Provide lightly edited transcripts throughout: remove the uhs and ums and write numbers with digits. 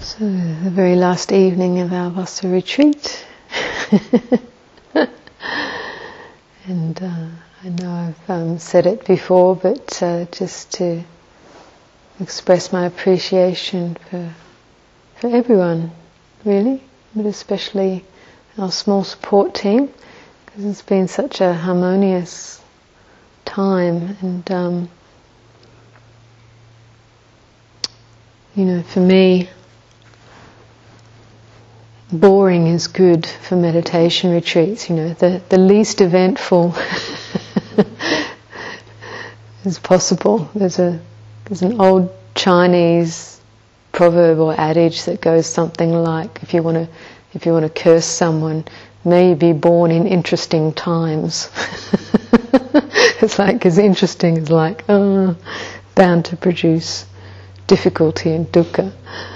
So the very last evening of our Vassa retreat, and I know I've said it before, but just to express my appreciation for everyone, really, but especially our small support team, because it's been such a harmonious time, and for me, boring is good for meditation retreats. The least eventful is possible. There's an old Chinese proverb or adage that goes something like, if you want to curse someone, may you be born in interesting times. It's like, because interesting is like bound to produce difficulty and dukkha.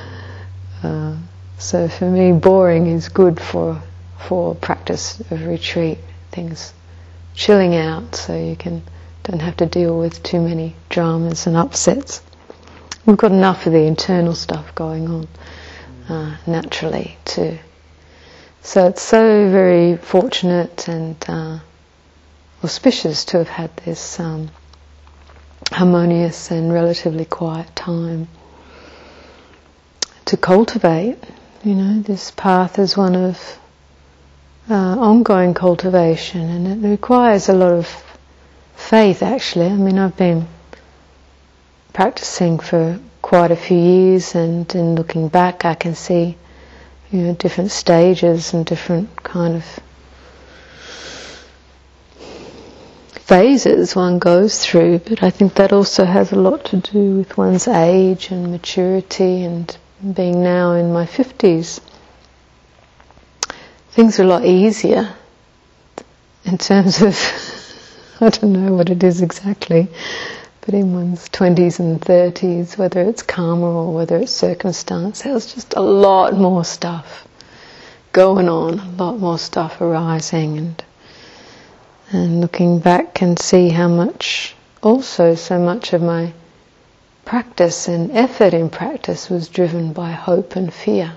So for me, boring is good for practice of retreat. Things chilling out, so you don't have to deal with too many dramas and upsets. We've got enough of the internal stuff going on naturally too. So it's so very fortunate and auspicious to have had this harmonious and relatively quiet time to cultivate. This path is one of ongoing cultivation, and it requires a lot of faith, actually. I've been practicing for quite a few years, and in looking back I can see different stages and different kind of phases one goes through, but I think that also has a lot to do with one's age and maturity, and being now in my 50s, things are a lot easier in terms of I don't know what it is exactly, but in one's 20s and 30s, whether it's karma or whether it's circumstance, there's just a lot more stuff going on, a lot more stuff arising, and looking back can see how much, also so much of my practice and effort in practice was driven by hope and fear.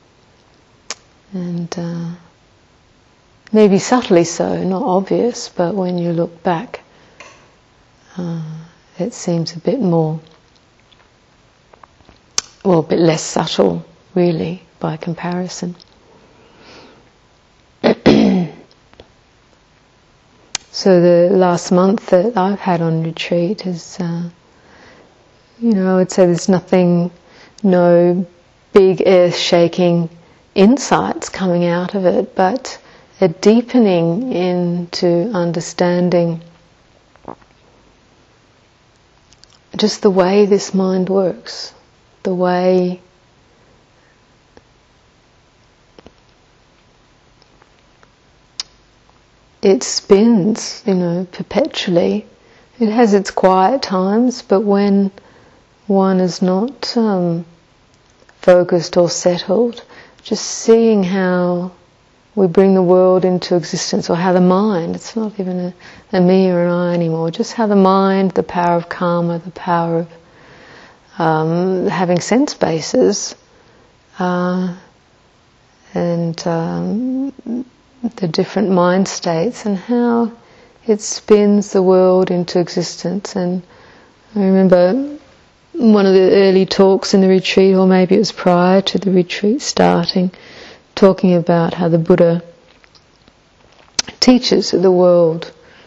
And maybe subtly so, not obvious, but when you look back, it seems a bit more, a bit less subtle, really, by comparison. So the last month that I've had on retreat is I would say there's no big earth-shaking insights coming out of it, but a deepening into understanding just the way this mind works, the way it spins, perpetually. It has its quiet times, but when one is not focused or settled, just seeing how we bring the world into existence, or how the mind, it's not even a me or an I anymore, just how the mind, the power of karma, the power of having sense bases, and the different mind states, and how it spins the world into existence. And I remember one of the early talks in the retreat, or maybe it was prior to the retreat starting, talking about how the Buddha teaches that the world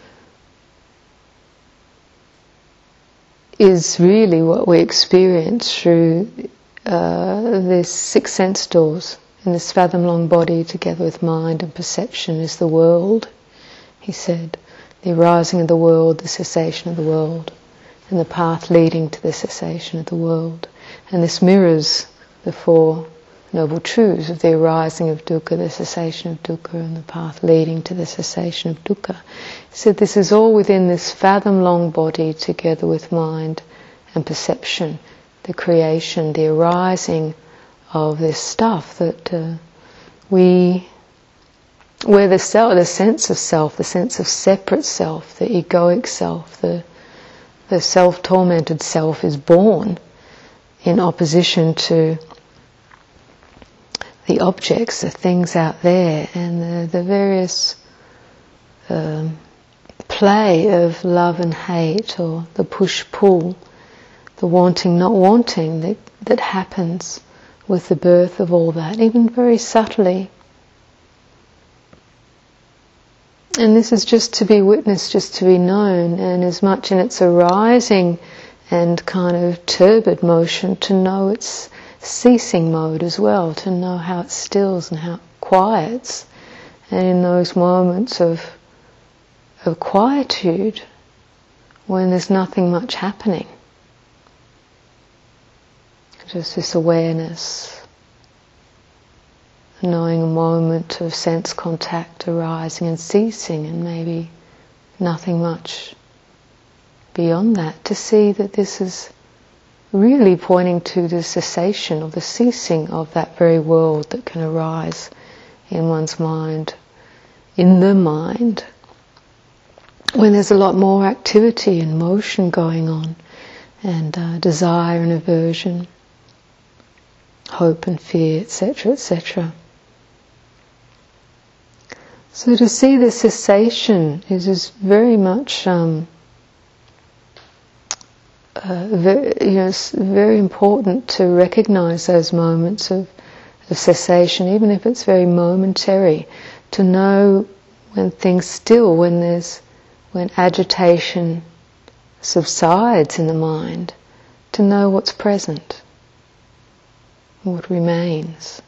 is really what we experience through these 6 sense doors. In this fathom-long body, together with mind and perception, is the world, he said. The arising of the world, the cessation of the world, and the path leading to the cessation of the world. And this mirrors the 4 Noble Truths of the arising of dukkha, the cessation of dukkha, and the path leading to the cessation of dukkha. He said this is all within this fathom-long body, together with mind and perception, the creation, the arising of this stuff that where the sense of self, the sense of separate self, the egoic self, the self-tormented self is born in opposition to the objects, the things out there, and the various play of love and hate, or the push-pull, the wanting, not wanting that happens with the birth of all that, even very subtly. And this is just to be witnessed, just to be known, and as much in its arising and kind of turbid motion, to know its ceasing mode as well, to know how it stills and how it quiets. And in those moments of quietude, when there's nothing much happening, just this awareness, knowing a moment of sense contact arising and ceasing, and maybe nothing much beyond that, to see that this is really pointing to the cessation or the ceasing of that very world that can arise in one's mind, in the mind, when there's a lot more activity and motion going on, and desire and aversion, hope and fear, etc., etc. So to see the cessation is very much very important to recognize those moments of cessation, even if it's very momentary, to know when things still, when agitation subsides in the mind, to know what's present, what remains,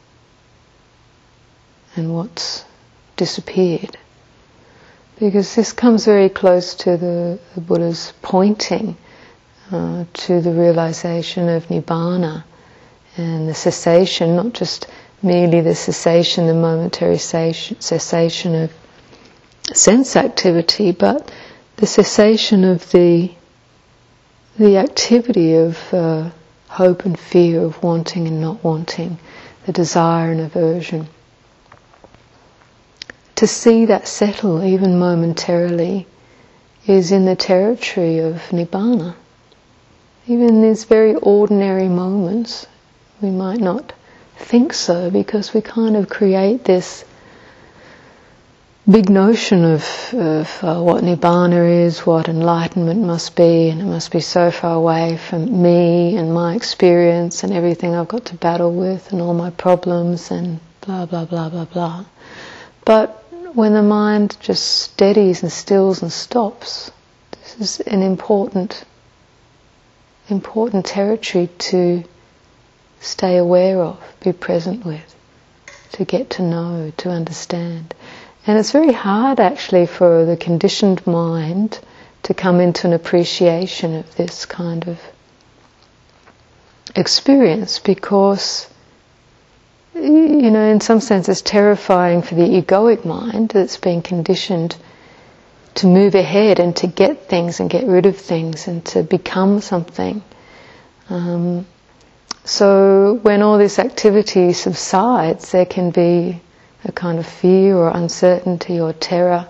and what's disappeared. Because this comes very close to the Buddha's pointing to the realization of Nibbana and the cessation, not just merely the cessation, the momentary cessation of sense activity, but the cessation of the activity of hope and fear, of wanting and not wanting, the desire and aversion. To see that settle even momentarily is in the territory of Nibbana. Even in these very ordinary moments, we might not think so, because we kind of create this big notion of what Nibbana is, what enlightenment must be, and it must be so far away from me and my experience and everything I've got to battle with and all my problems and blah, blah, blah, blah, blah. But when the mind just steadies and stills and stops, this is an important territory to stay aware of, be present with, to get to know, to understand. And it's very hard actually for the conditioned mind to come into an appreciation of this kind of experience, because, you know, in some sense it's terrifying for the egoic mind that's been conditioned to move ahead and to get things and get rid of things and to become something. So when all this activity subsides, there can be a kind of fear or uncertainty or terror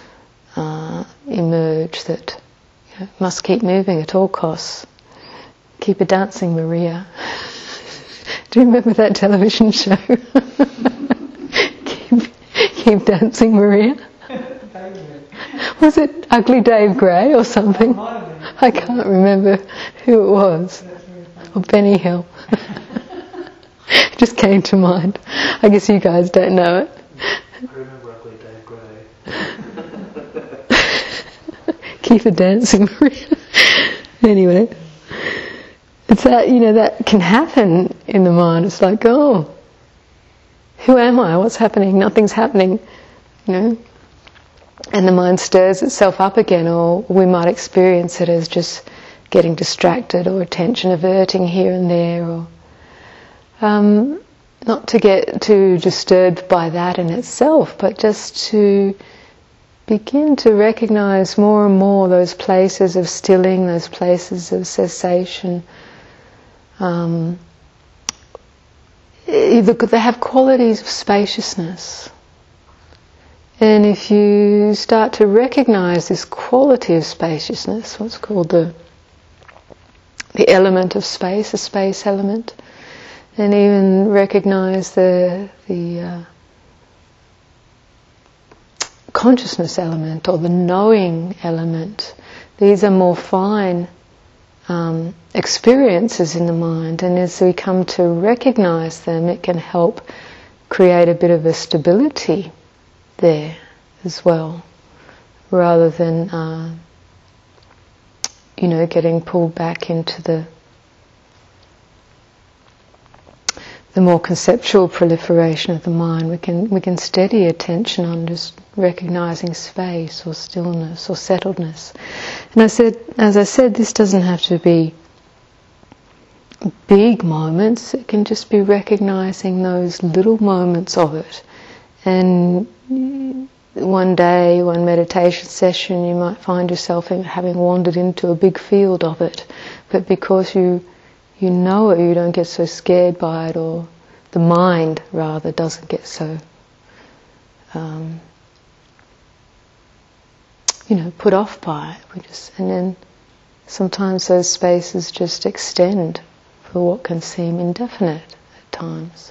emerge that, you know, must keep moving at all costs. Keep a dancing, Maria. Do you remember that television show? keep dancing, Maria. Was it Ugly Dave Gray or something? I can't remember who it was. Or Benny Hill. It just came to mind. I guess you guys don't know it. I remember Ugly Dave Gray. Keep a dancing, Maria. Anyway, it's that, you know, that can happen in the mind. It's like, oh, who am I? What's happening? Nothing's happening, you know. And the mind stirs itself up again, or we might experience it as just getting distracted or attention averting here and there, or not to get too disturbed by that in itself, but just to begin to recognize more and more those places of stilling, those places of cessation. They have qualities of spaciousness. And if you start to recognize this quality of spaciousness, what's called the element of space, the space element, and even recognize the consciousness element or the knowing element. These are more fine experiences in the mind, and as we come to recognize them, it can help create a bit of a stability there as well, rather than getting pulled back into the more conceptual proliferation of the mind. We can steady attention on just recognizing space or stillness or settledness. And as I said, this doesn't have to be big moments. It can just be recognizing those little moments of it. And one day, one meditation session, you might find yourself having wandered into a big field of it. But because you know it, you don't get so scared by it, or the mind rather doesn't get so put off by it. And then sometimes those spaces just extend for what can seem indefinite at times.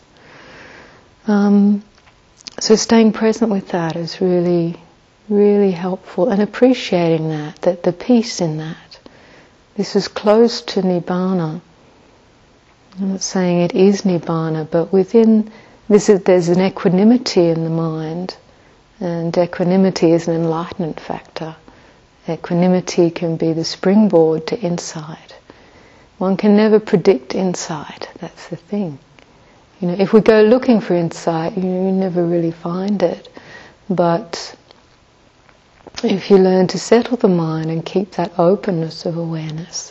So staying present with that is really, really helpful, and appreciating that the peace in that. This is close to Nibbana. I'm not saying it is Nibbana, but within this there's an equanimity in the mind, and equanimity is an enlightenment factor. Equanimity can be the springboard to insight. One can never predict insight, that's the thing. If we go looking for insight, you never really find it. But if you learn to settle the mind and keep that openness of awareness,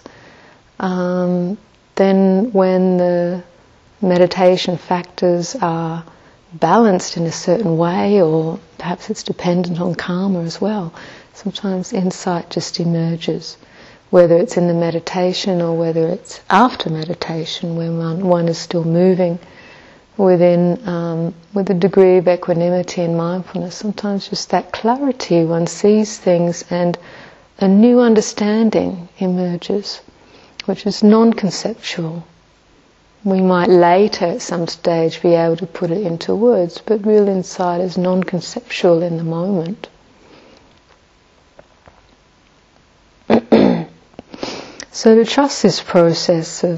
then when the meditation factors are balanced in a certain way, or perhaps it's dependent on karma as well, sometimes insight just emerges, whether it's in the meditation or whether it's after meditation, when one is still moving within with a degree of equanimity and mindfulness. Sometimes just that clarity, one sees things and a new understanding emerges, which is non-conceptual. We might later at some stage be able to put it into words, but real insight is non-conceptual in the moment. So to trust this process of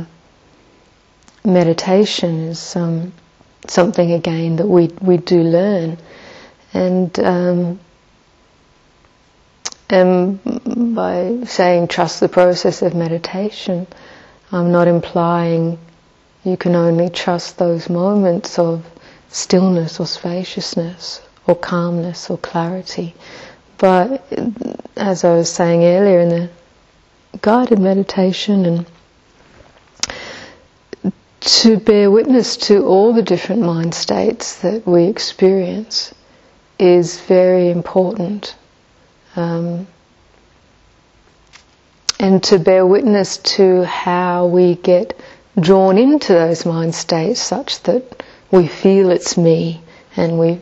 meditation is something again that we do learn, and by saying trust the process of meditation, I'm not implying you can only trust those moments of stillness or spaciousness or calmness or clarity. But as I was saying earlier, in the guided meditation, and to bear witness to all the different mind states that we experience is very important. And to bear witness to how we get drawn into those mind states such that we feel it's me, and we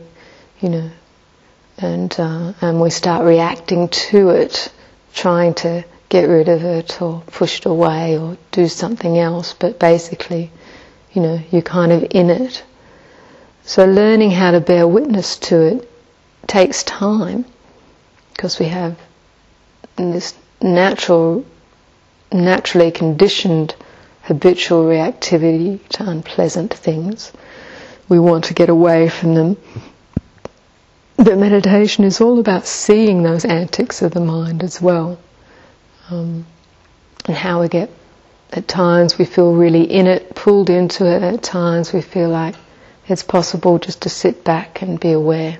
start reacting to it, trying to get rid of it or push it away or do something else, but basically, you're kind of in it. So learning how to bear witness to it takes time, because we have this naturally conditioned habitual reactivity to unpleasant things. We want to get away from them. But meditation is all about seeing those antics of the mind as well. And how we get, at times we feel really in it, pulled into it. At times we feel like it's possible just to sit back and be aware.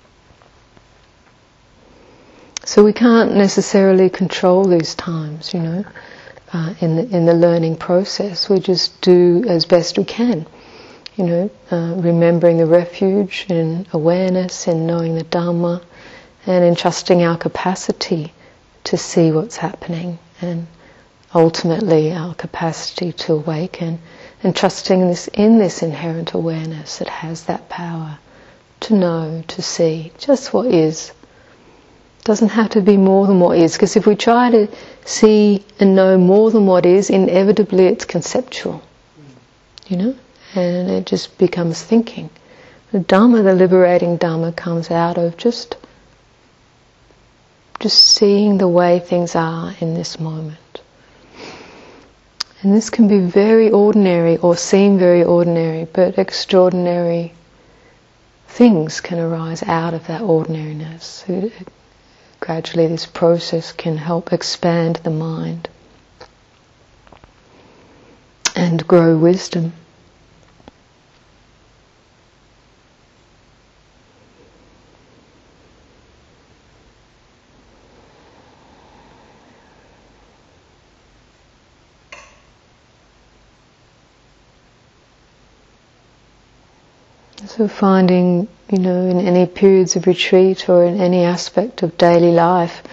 So we can't necessarily control these times, in the learning process. We just do as best we can, remembering the refuge in awareness, in knowing the Dhamma, and in trusting our capacity to see what's happening, and ultimately our capacity to awaken, and trusting in this inherent awareness that has that power to know, to see just what is. Doesn't have to be more than what is, because if we try to see and know more than what is, inevitably it's conceptual. and it just becomes thinking. The Dhamma, the liberating Dhamma, comes out of just seeing the way things are in this moment. And this can be very ordinary or seem very ordinary, but extraordinary things can arise out of that ordinariness. Gradually this process can help expand the mind and grow wisdom. So finding, in any periods of retreat or in any aspect of daily life,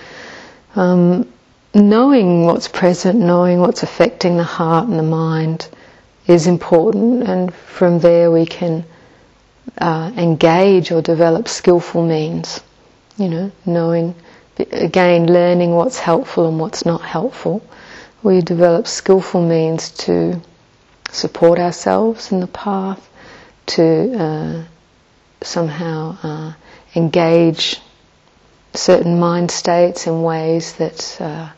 knowing what's present, knowing what's affecting the heart and the mind is important, and from there we can engage or develop skillful means, knowing, again, learning what's helpful and what's not helpful. We develop skillful means to support ourselves in the path, to somehow engage certain mind states in ways that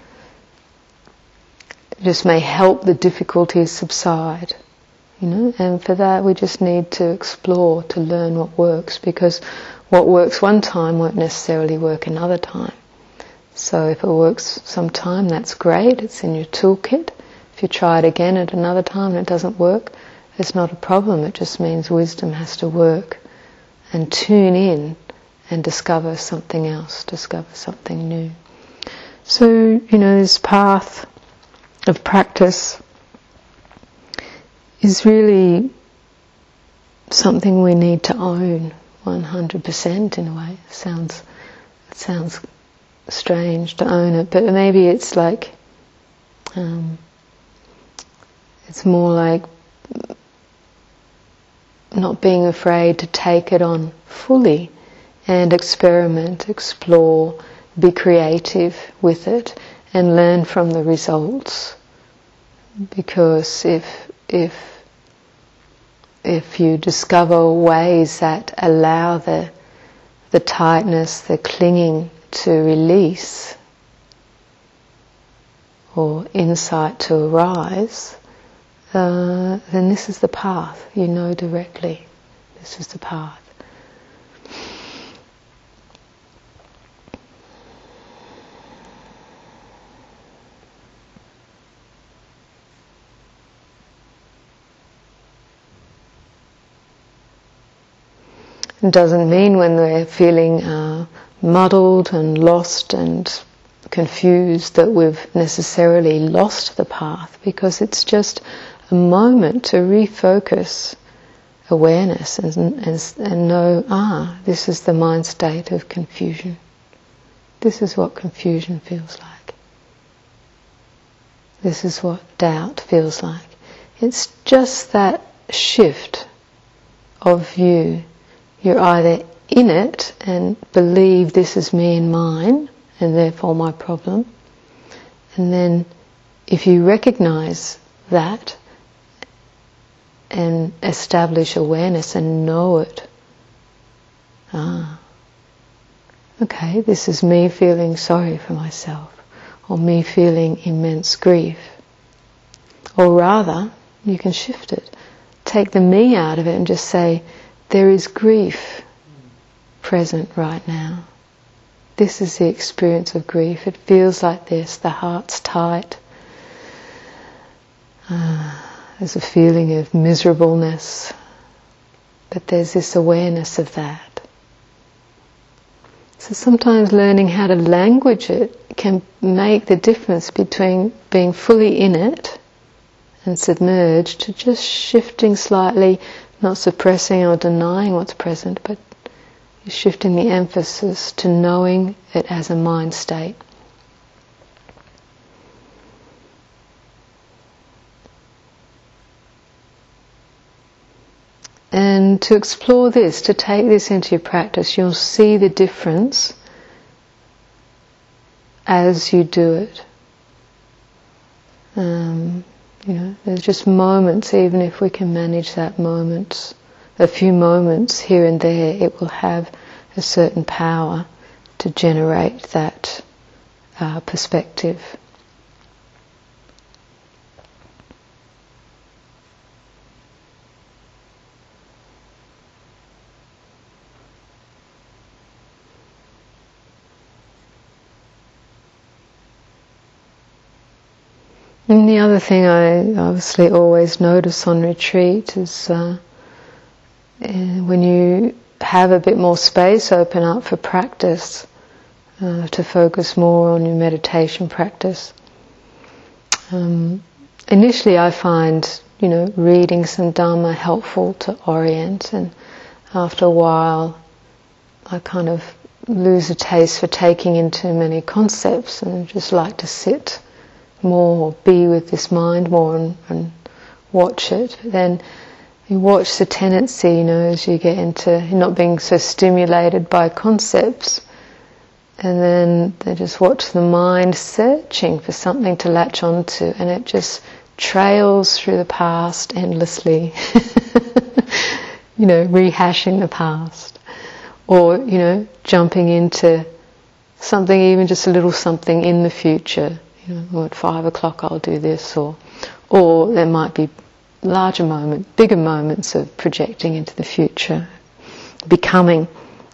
just may help the difficulties subside, and for that we just need to explore, to learn what works, because what works one time won't necessarily work another time. So if it works sometime, that's great, it's in your toolkit. If you try it again at another time and it doesn't work, it's not a problem, it just means wisdom has to work and tune in and discover something else, discover something new. So, this path of practice is really something we need to own 100% in a way. It sounds strange to own it, but maybe it's like, it's more like not being afraid to take it on fully and experiment, explore, be creative with it and learn from the results. Because if you discover ways that allow the tightness, the clinging to release, or insight to arise, then this is the path. You know directly, this is the path. It doesn't mean when we're feeling muddled and lost and confused that we've necessarily lost the path, because it's just a moment to refocus awareness and know, this is the mind state of confusion. This is what confusion feels like. This is what doubt feels like. It's just that shift of view. You're either in it and believe this is me and mine, and therefore my problem. And then if you recognize that and establish awareness and know it, okay, this is me feeling sorry for myself, or me feeling immense grief. Or rather, you can shift it. Take the me out of it and just say, there is grief present right now. This is the experience of grief. It feels like this. The heart's tight. There's a feeling of miserableness. But there's this awareness of that. So sometimes learning how to language it can make the difference between being fully in it and submerged to just shifting slightly, not suppressing or denying what's present, but shifting the emphasis to knowing it as a mind state. And to explore this, to take this into your practice, you'll see the difference as you do it. There's just moments, even if we can manage that moments, a few moments here and there, it will have a certain power to generate that perspective. And the other thing I obviously always notice on retreat is when you have a bit more space open up for practice, to focus more on your meditation practice. Initially I find, reading some Dhamma helpful to orient, and after a while I kind of lose a taste for taking in too many concepts and just like to sit more, be with this mind more and watch it. But then you watch the tendency, as you get into not being so stimulated by concepts, and then they just watch the mind searching for something to latch onto, and it just trails through the past endlessly, rehashing the past, or jumping into something, even just a little something in the future. At 5 o'clock I'll do this, or there might be bigger moments of projecting into the future, becoming.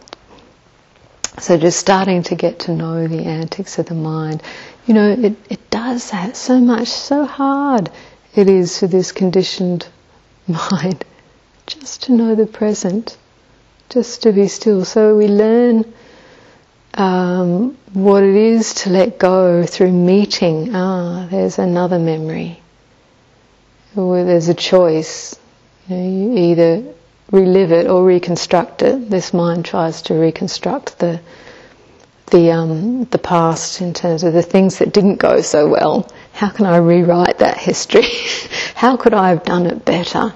So just starting to get to know the antics of the mind. It does that so much, so hard it is for this conditioned mind just to know the present, just to be still. So we learn what it is to let go through meeting. There's another memory. Or there's a choice. You either relive it or reconstruct it. This mind tries to reconstruct the past in terms of the things that didn't go so well. How can I rewrite that history? How could I have done it better?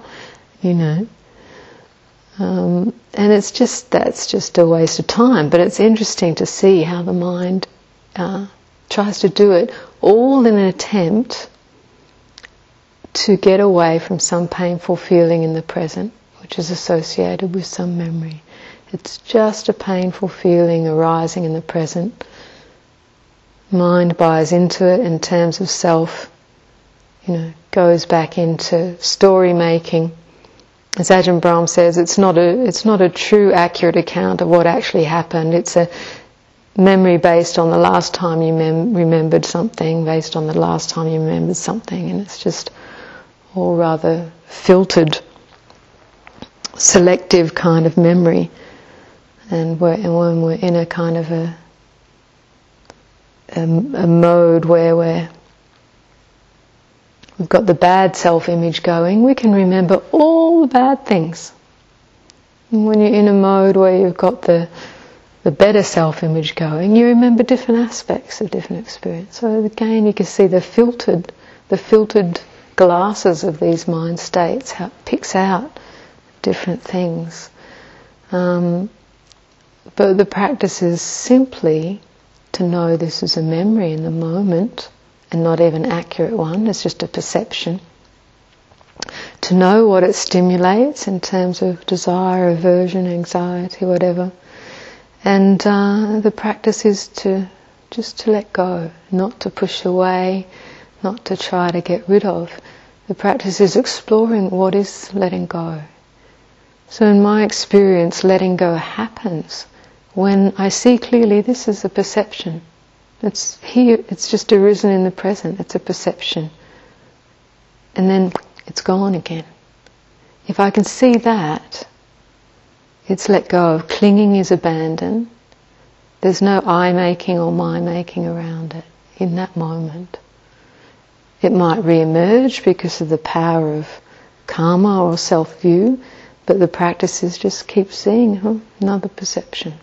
And that's just a waste of time. But it's interesting to see how the mind tries to do it, all in an attempt to get away from some painful feeling in the present, which is associated with some memory. It's just a painful feeling arising in the present. Mind buys into it in terms of self, goes back into story making. As Ajahn Brahm says, it's not a true, accurate account of what actually happened. It's a memory based on the last time you remembered something, based on the last time you remembered something, and it's just all rather filtered, selective kind of memory. And when we're in a kind of a mode where we've got the bad self-image going, we can remember all the bad things. And when you're in a mode where you've got the better self-image going, you remember different aspects of different experience. So again, you can see the filtered glasses of these mind states, how it picks out different things. But the practice is simply to know this is a memory in the moment, and not even an accurate one, it's just a perception. To know what it stimulates in terms of desire, aversion, anxiety, whatever. And the practice is just to let go, not to push away, not to try to get rid of. The practice is exploring what is letting go. So in my experience, letting go happens when I see clearly this is a perception. It's here, it's just arisen in the present, it's a perception. And then it's gone again. If I can see that, it's let go of. Clinging is abandoned. There's no I-making or my-making around it in that moment. It might re-emerge because of the power of karma or self-view, but the practice is just keep seeing another perception.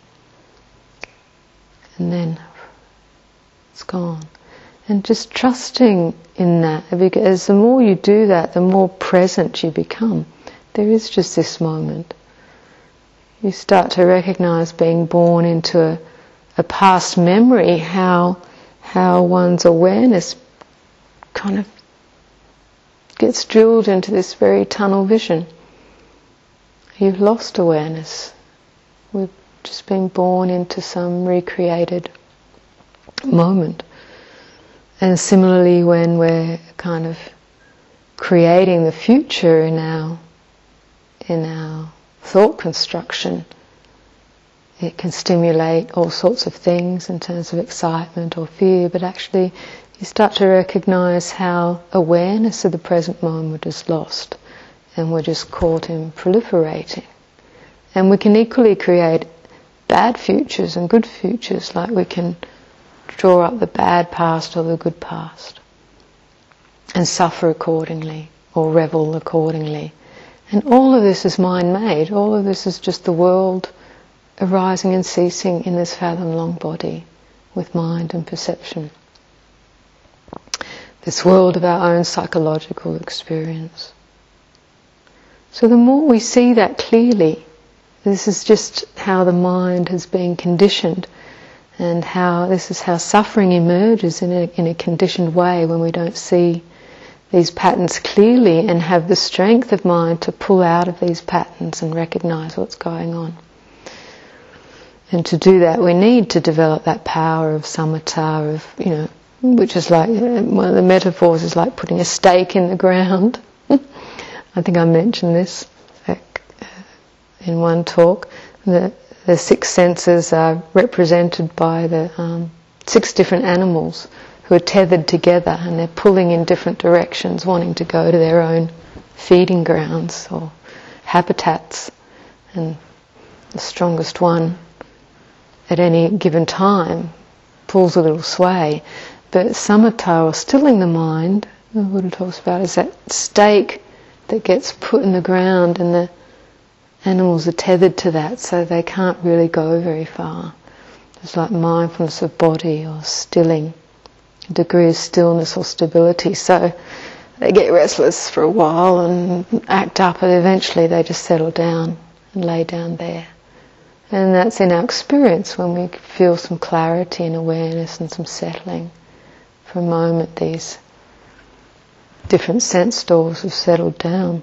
And then it's gone. And just trusting in that, because the more you do that, the more present you become. There is just this moment. You start to recognize being born into a past memory, how one's awareness kind of gets drilled into this very tunnel vision. You've lost awareness. We've just been born into some recreated moment. And similarly, when we're kind of creating the future in our thought construction, it can stimulate all sorts of things in terms of excitement or fear, but actually you start to recognize how awareness of the present moment is lost, and we're just caught in proliferating. And we can equally create bad futures and good futures, like we can draw up the bad past or the good past and suffer accordingly or revel accordingly. And all of this is mind-made. All of this is just the world arising and ceasing in this fathom-long body with mind and perception. This world of our own psychological experience. So the more we see that clearly, this is just how the mind has been conditioned, and how this is how suffering emerges in a conditioned way when we don't see these patterns clearly and have the strength of mind to pull out of these patterns and recognize what's going on. And to do that, we need to develop that power of samatha, which is like, one of the metaphors is like putting a stake in the ground. I think I mentioned this in one talk. The 6 senses are represented by the 6 different animals who are tethered together, and they're pulling in different directions, wanting to go to their own feeding grounds or habitats. And the strongest one at any given time pulls a little sway. But samatha, or stilling the mind, the Buddha talks about, is that stake that gets put in the ground, and the animals are tethered to that, so they can't really go very far. It's like mindfulness of body, or stilling, a degree of stillness or stability. So they get restless for a while and act up, and eventually they just settle down and lay down there. And that's in our experience when we feel some clarity and awareness and some settling. For a moment, these different sense doors have settled down.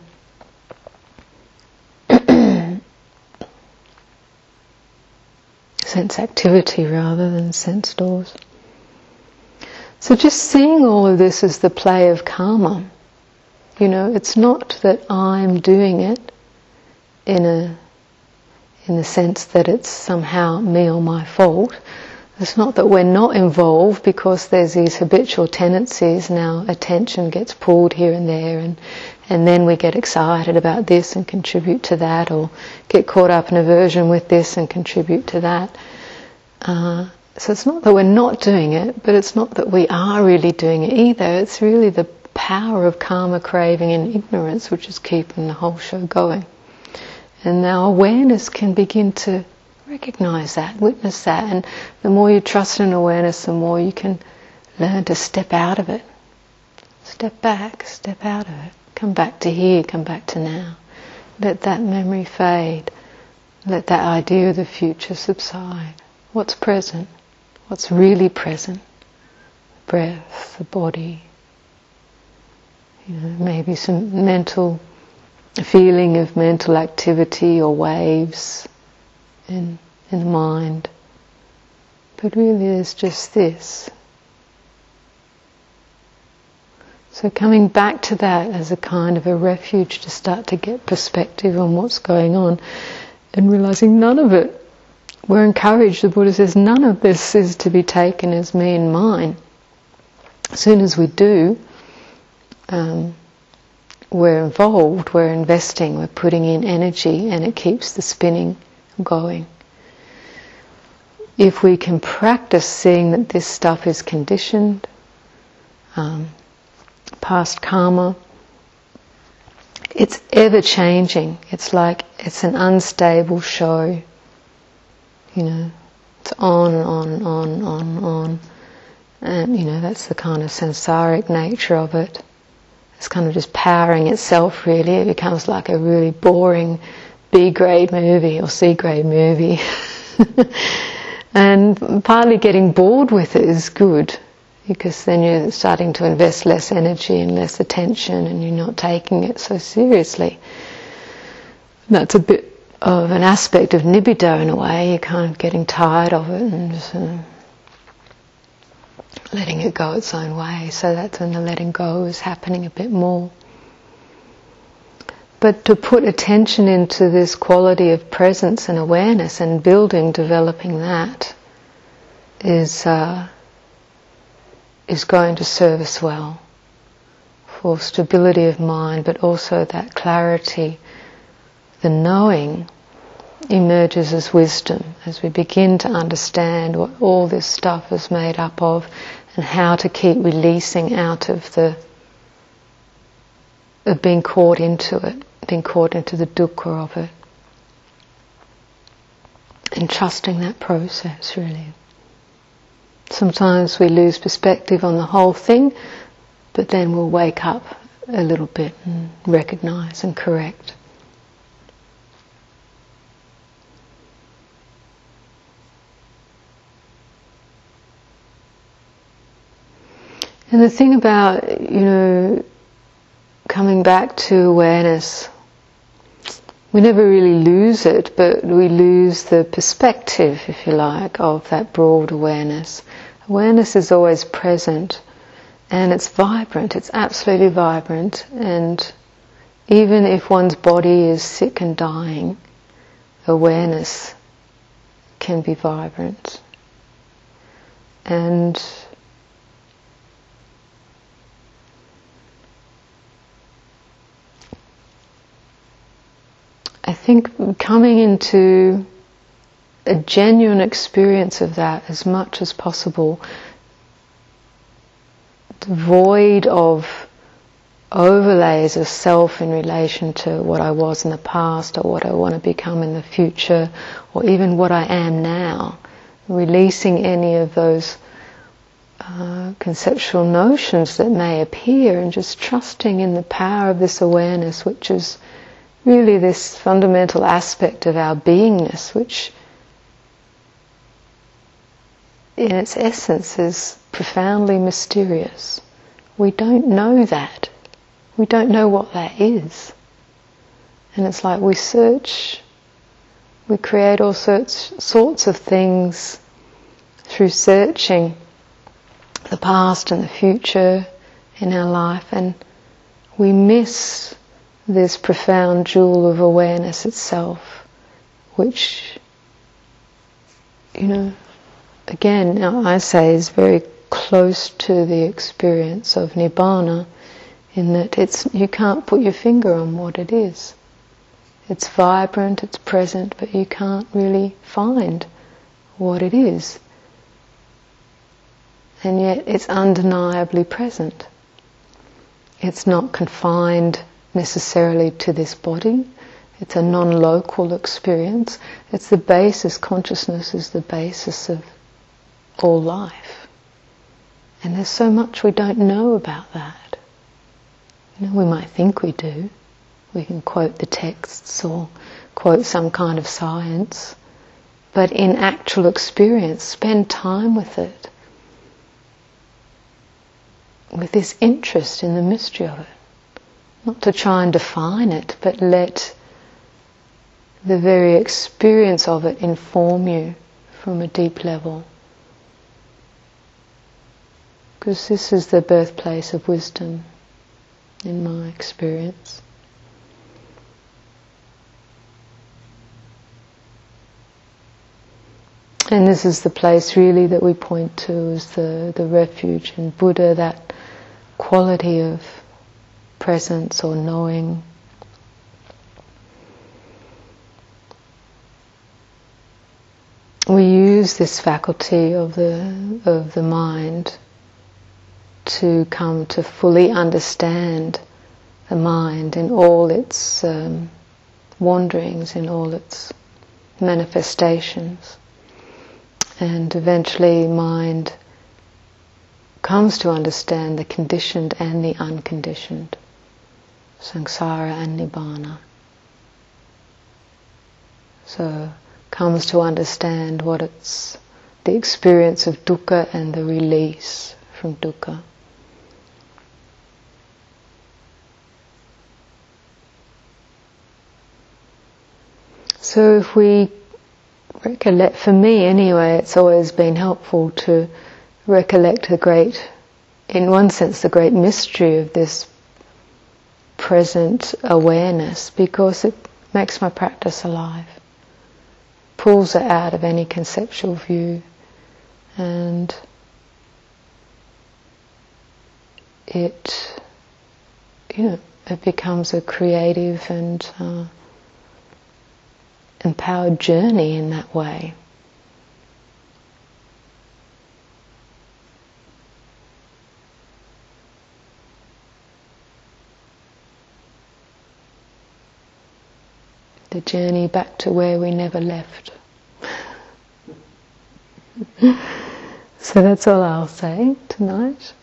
Sense activity rather than sense doors. So just seeing all of this as the play of karma. It's not that I'm doing it in the sense that it's somehow me or my fault. It's not that we're not involved because there's these habitual tendencies, and our attention gets pulled here and there, and then we get excited about this and contribute to that, or get caught up in aversion with this and contribute to that. So it's not that we're not doing it, but it's not that we are really doing it either. It's really the power of karma, craving and ignorance which is keeping the whole show going. And our awareness can begin to recognize that, witness that, and the more you trust in awareness, the more you can learn to step out of it. Step back, step out of it. Come back to here, come back to now. Let that memory fade. Let that idea of the future subside. What's present? What's really present? The breath, the body. Maybe some mental feeling of mental activity or waves in the mind. But really there's just this. So coming back to that as a kind of a refuge to start to get perspective on what's going on, and realizing none of it, we're encouraged, the Buddha says, none of this is to be taken as me and mine. As soon as we do, we're involved, we're investing, we're putting in energy, and it keeps the spinning going. If we can practice seeing that this stuff is conditioned, past karma, it's ever changing. It's like it's an unstable show. It's on and on and on and on and on. And that's the kind of samsaric nature of it. It's kind of just powering itself, really. It becomes like a really boring B-grade movie or C-grade movie. And partly getting bored with it is good. because then you're starting to invest less energy and less attention, and you're not taking it so seriously. That's a bit of an aspect of nibbida in a way. You're kind of getting tired of it and just letting it go its own way. So that's when the letting go is happening a bit more. But to put attention into this quality of presence and awareness and developing that is going to serve us well for stability of mind, but also that clarity. The knowing emerges as wisdom as we begin to understand what all this stuff is made up of and how to keep releasing out of being caught into it, being caught into the dukkha of it, and trusting that process really. Sometimes we lose perspective on the whole thing, but then we'll wake up a little bit and recognize and correct. And the thing about, coming back to awareness, we never really lose it, but we lose the perspective, if you like, of that broad awareness. Awareness is always present, and it's vibrant, it's absolutely vibrant, and even if one's body is sick and dying, awareness can be vibrant. And I think coming into a genuine experience of that as much as possible, devoid of overlays of self in relation to what I was in the past or what I want to become in the future or even what I am now, releasing any of those conceptual notions that may appear and just trusting in the power of this awareness, which is really this fundamental aspect of our beingness, which in its essence is profoundly mysterious. We don't know that. We don't know what that is. And it's like we search, we create all sorts of things through searching the past and the future in our life, and we miss this profound jewel of awareness itself, which, again, I say is very close to the experience of Nibbana, in that you can't put your finger on what it is. It's vibrant, it's present, but you can't really find what it is. And yet it's undeniably present. It's not confined necessarily to this body. It's a non-local experience. It's the basis, consciousness is the basis of all life. And there's so much we don't know about that. We might think we do. We can quote the texts or quote some kind of science. But in actual experience, spend time with it. With this interest in the mystery of it. Not to try and define it, but let the very experience of it inform you from a deep level. Because this is the birthplace of wisdom, in my experience. And this is the place really that we point to as the refuge in Buddha, that quality of presence or knowing. We use this faculty of the mind to come to fully understand the mind in all its wanderings, in all its manifestations. And eventually mind comes to understand the conditioned and the unconditioned, samsara and nibbana. So comes to understand what it's the experience of dukkha and the release from dukkha. So if we recollect, for me anyway, it's always been helpful to recollect the great, in one sense, the great mystery of this present awareness, because it makes my practice alive, pulls it out of any conceptual view, and it becomes a creative and empowered journey in that way. The journey back to where we never left. So that's all I'll say tonight.